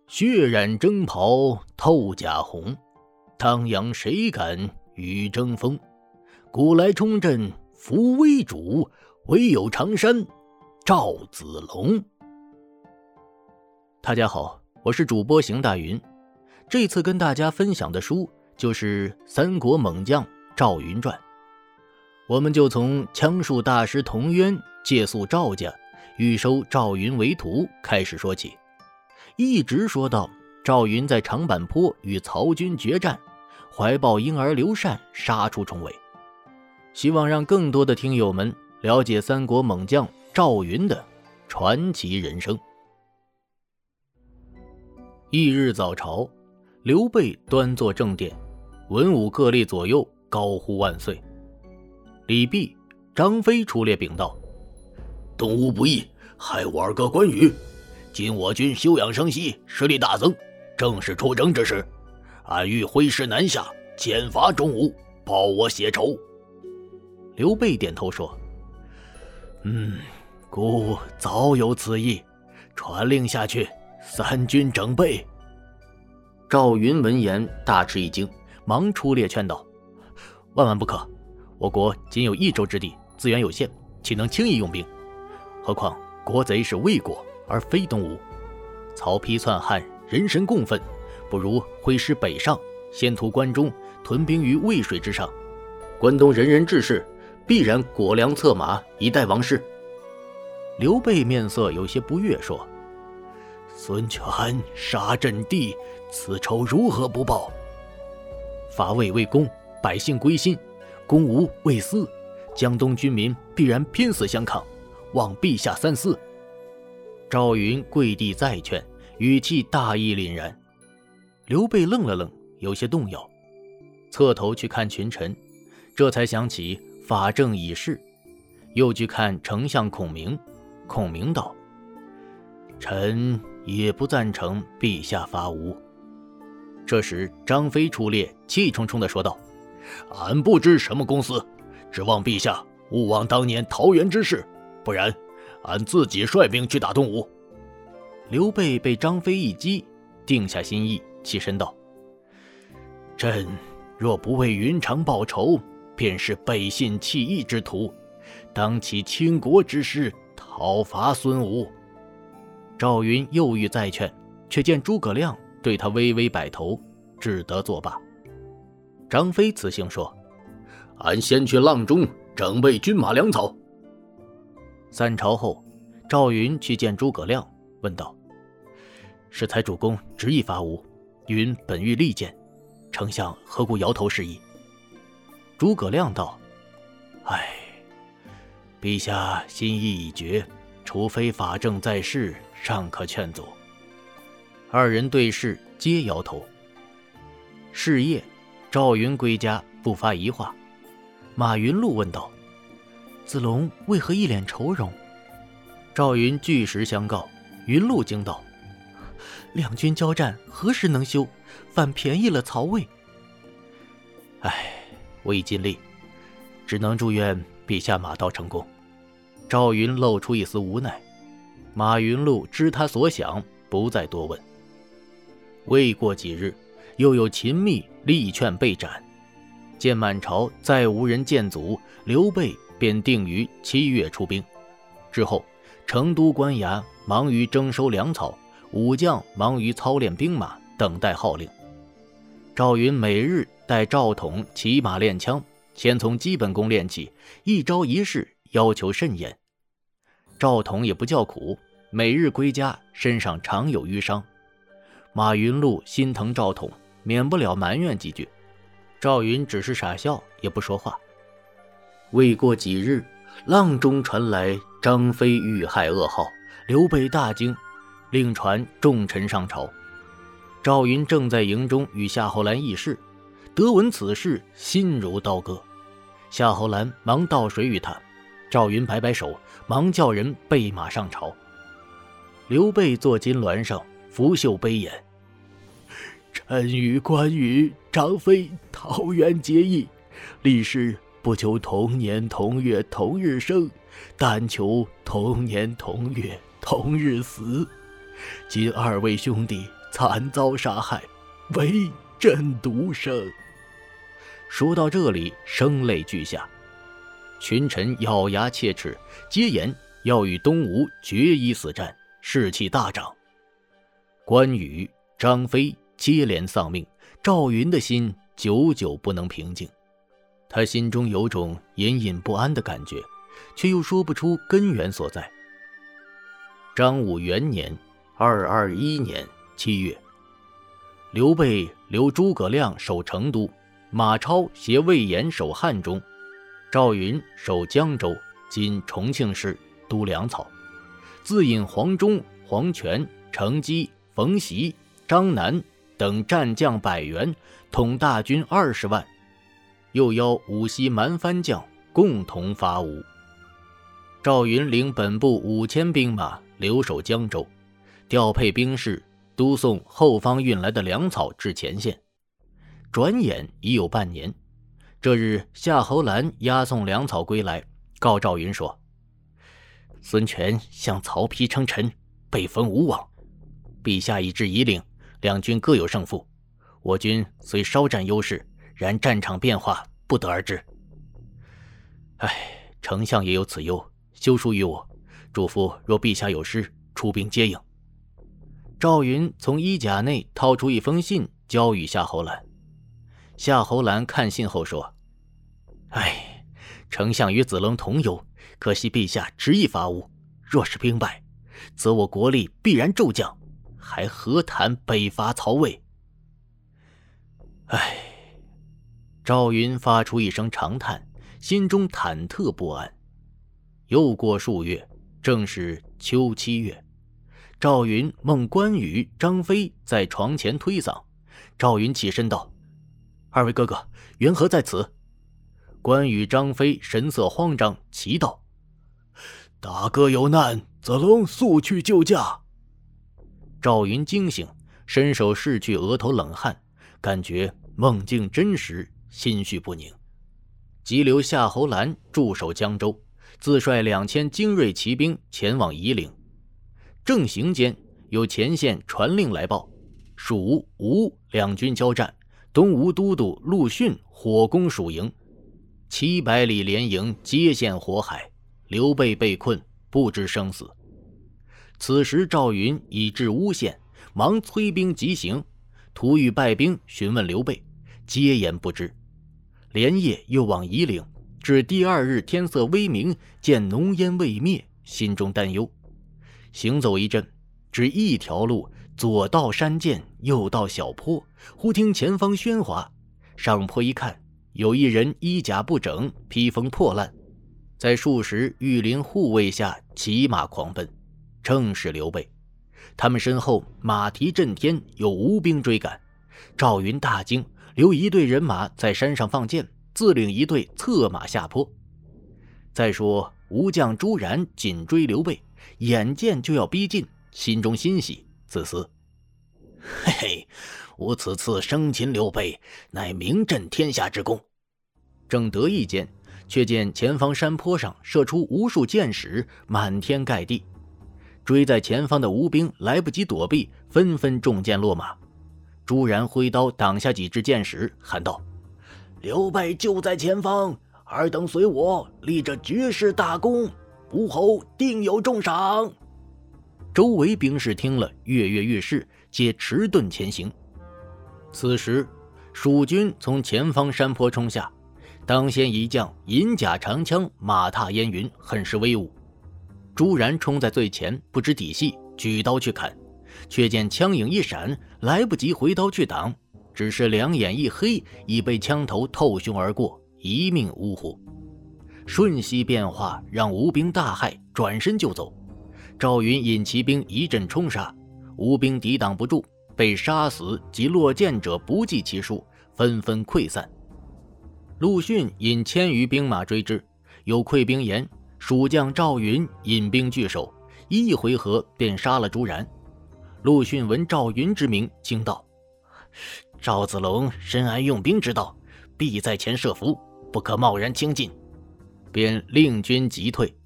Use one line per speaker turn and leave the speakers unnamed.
血染征袍透甲红，当阳谁敢与争锋？古来冲阵扶危主，唯有常山赵子龙。大家好，我是主播邢大云。这次跟大家分享的书就是三国猛将赵云传。我们就从枪术大师童渊借宿赵家，欲收赵云为徒开始说起，一直说到赵云在长坂坡与曹军决战，怀抱婴儿刘禅杀出重围。希望让更多的听友们了解三国猛将赵云的传奇人生。翌日早朝，刘备端坐正殿，文武各立左右，高呼万岁。李泌、张飞出列禀道：
东吴不义，害我二哥关羽，今我军休养生息，实力大增，正是出征之时，俺欲挥师南下，剪伐中吴，报我血仇。
刘备点头说：
孤早有此意，传令下去，三军整备。
赵云闻言大吃一惊，忙出列劝道：万万不可，我国仅有1州之地，资源有限，岂能轻易用兵？何况国贼是魏国而非东吴，曹丕篡汉，人神共愤，不如挥师北上，先屠关中，屯兵于渭水之上，关东人人志士，必然裹粮策马，以待王师。刘备面色有些不悦，说：
孙权杀阵地，此仇如何不报？
伐魏为公，百姓归心，攻吴为私，江东军民必然拼死相抗，望陛下三思。赵云跪地再劝，语气大义凛然。刘备愣了愣，有些动摇，侧头去看群臣，这才想起法正已逝，又去看丞相孔明。孔明道：臣也不赞成陛下伐吴。这时张飞出列，气冲冲地说道：
俺不知什么公司，指望陛下勿忘当年桃园之事，不然俺自己率兵去打东吴。
刘备被张飞一击，定下心意，起身道：
朕若不为云长报仇，便是背信弃义之徒，当起倾国之师，讨伐孙吴。
赵云又欲再劝，却见诸葛亮对他微微摆头，只得作罢。张飞辞行说：
俺先去阆中整备军马粮草。
散朝后，赵云去见诸葛亮，问道：适才主公执意伐吴，云本欲力荐，丞相何故摇头示意？诸葛亮道：
陛下心意已决，除非法正在世，尚可劝阻。
二人对视，皆摇头。是夜，赵云归家，不发一话。马云禄问道：子龙为何一脸愁容？赵云据实相告。云禄惊道：两军交战，何时能休？反便宜了曹魏。我已尽力，只能祝愿陛下马到成功。赵云露出一丝无奈。马云禄知他所想，不再多问。未过几日，又有秦密力劝被斩。见满朝再无人见阻，刘备便定于7月出兵。之后，成都官衙忙于征收粮草，武将忙于操练兵马，等待号令。赵云每日带赵统骑马练枪，先从基本功练起，一招一式要求甚严。赵统也不叫苦，每日归家，身上常有淤伤。马云禄心疼赵统，免不了埋怨几句。赵云只是傻笑，也不说话。未过几日，阆中传来张飞遇害噩耗，刘备大惊，令传重臣上朝。赵云正在营中与夏侯兰议事，得闻此事，心如刀割。夏侯兰忙倒水与他，赵云摆摆手，忙叫人备马上朝。刘备坐金銮上，拂袖悲言：
臣与关羽、张飞桃园结义，立誓不求同年同月同日生，但求同年同月同日死。今二位兄弟
惨遭杀害，唯朕独生。说到这里，声泪俱下，群臣咬牙切齿，接言要与东吴决一死战，士气大涨。关羽、张飞接连丧命，赵云的心久久不能平静。他心中有种隐隐不安的感觉，却又说不出根源所在。张武元年221年7月，刘备留诸葛亮守成都，马超携魏延守汉中，赵云守江州（今重庆市）督粮草，自引黄忠、黄权、程基、冯习、张南等战将100员，统大军20万，又邀五溪蛮番将共同伐吴。赵云领本部5000兵马留守江州，调配兵士督送后方运来的粮草至前线。转眼已有半年，这日夏侯兰押送粮草归来，告赵云说：孙权向曹丕称臣，被封吴王，陛下已至夷陵，两军各有胜负，我军虽稍占优势，然战场变化不得而知。丞相也有此忧，休书于我，嘱咐若陛下有失，出兵接应。赵云从衣甲内掏出一封信，交与夏侯兰。夏侯兰看信后说：丞相与子龙同忧，可惜陛下执意伐吴，若是兵败，则我国力必然骤降，还何谈北伐曹魏？赵云发出一声长叹，心中忐忑不安。又过数月，正是秋7月，赵云梦关羽、张飞在床前推搡。赵云起身道：二位哥哥，缘何在此？关羽、张飞神色慌张，齐道：
大哥有难，子龙速去救驾。
赵云惊醒，伸手拭去额头冷汗，感觉梦境真实，心绪不宁。急留夏侯兰驻守江州，自率2000精锐骑兵前往夷陵。正行间，有前线传令来报，蜀吴两军交战，东吴都督陆逊火攻蜀营，700里连营皆陷火海，刘备被困，不知生死。此时赵云已至乌县，忙催兵急行，突遇败兵询问刘备，皆言不知。连夜又往夷陵，至第2日天色微明，见浓烟未灭，心中担忧。行走一阵，只一条路，左到山涧，右到小坡，忽听前方喧哗，上坡一看，有一人衣甲不整，披风破烂，在数十御林护卫下骑马狂奔，正是刘备。他们身后马蹄震天，有吴兵追赶。赵云大惊，留一队人马在山上放箭，自领一队策马下坡。再说吴将朱然紧追刘备，眼见就要逼近，心中欣喜，自思：
吾此次生擒刘备，乃名震天下之功。
正得意间，却见前方山坡上射出无数箭矢，满天盖地。追在前方的吴兵来不及躲避，纷纷中箭落马。朱然挥刀挡下几支箭矢，喊道：
刘备就在前方，尔等随我，立这绝世大功，吴侯定有重赏。
周围兵士听了，跃跃欲试，皆迟钝前行。此时蜀军从前方山坡冲下，当先一将银甲长枪，马踏烟云，很是威武。朱然冲在最前，不知底细，举刀去砍，却见枪影一闪，来不及回刀去挡，只是两眼一黑，已被枪头透胸而过，一命呜呼。瞬息变化让吴兵大骇，转身就走。赵云引骑兵一阵冲杀，吴兵抵挡不住，被杀死及落箭者不计其数，纷纷溃散。陆逊引1000余兵马追之，有溃兵言蜀将赵云引兵拒守，一回合便杀了朱然。陆逊闻赵云之名，惊道：赵子龙深谙用兵之道，必在前设伏，不可贸然轻进，便令军急退。